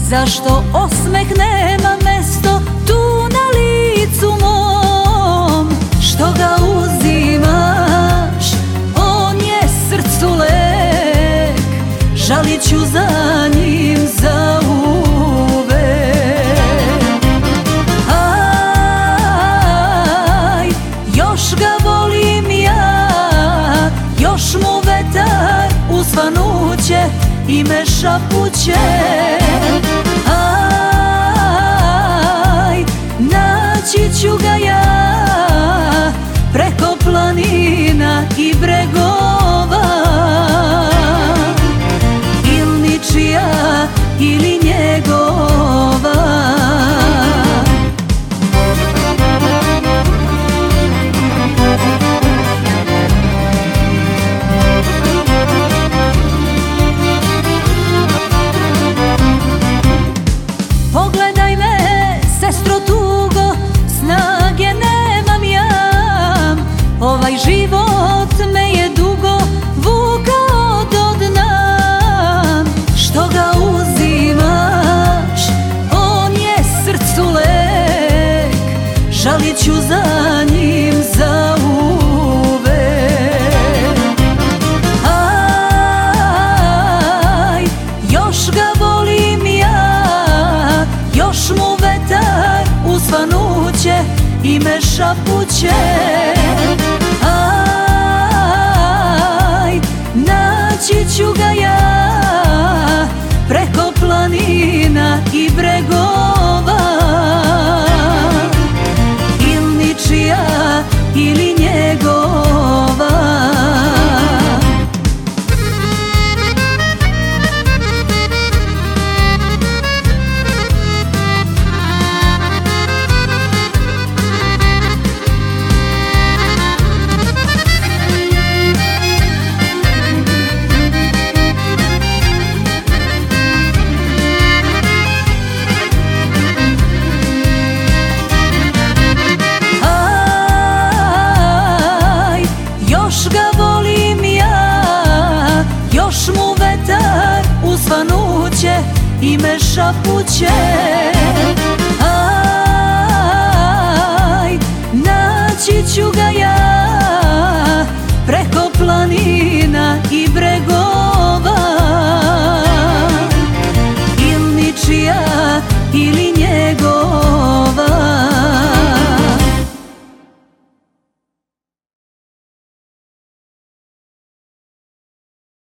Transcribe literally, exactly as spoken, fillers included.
Zašto osmeh nema mesto tu na licu mom? Što ga uzimaš, on je srcu lek, žalit ću za njim zauvek. Aj, još ga volim ja, još mu vetar usvanuće i me šapuće. Aj, naći ću ga ja preko planina i bregova, ili ničija ili njegova. Pogledaj me, sestro, tugo, snage nemam ja. Ovaj život me je dugo vukao do dna. Što ga uzimaš, on je srcu lek, žalit ću za njim zauvek. Aj, još ga volim ja, još mu vetar usvanuće i me šapuće. Aj, naći ću ga ja preko planina i bregova, ili ničija ili njegova. Još ga volim ja, još mu vetar usvanuće i me šapuće. Aj, naći ću ga ja preko planina i bregova.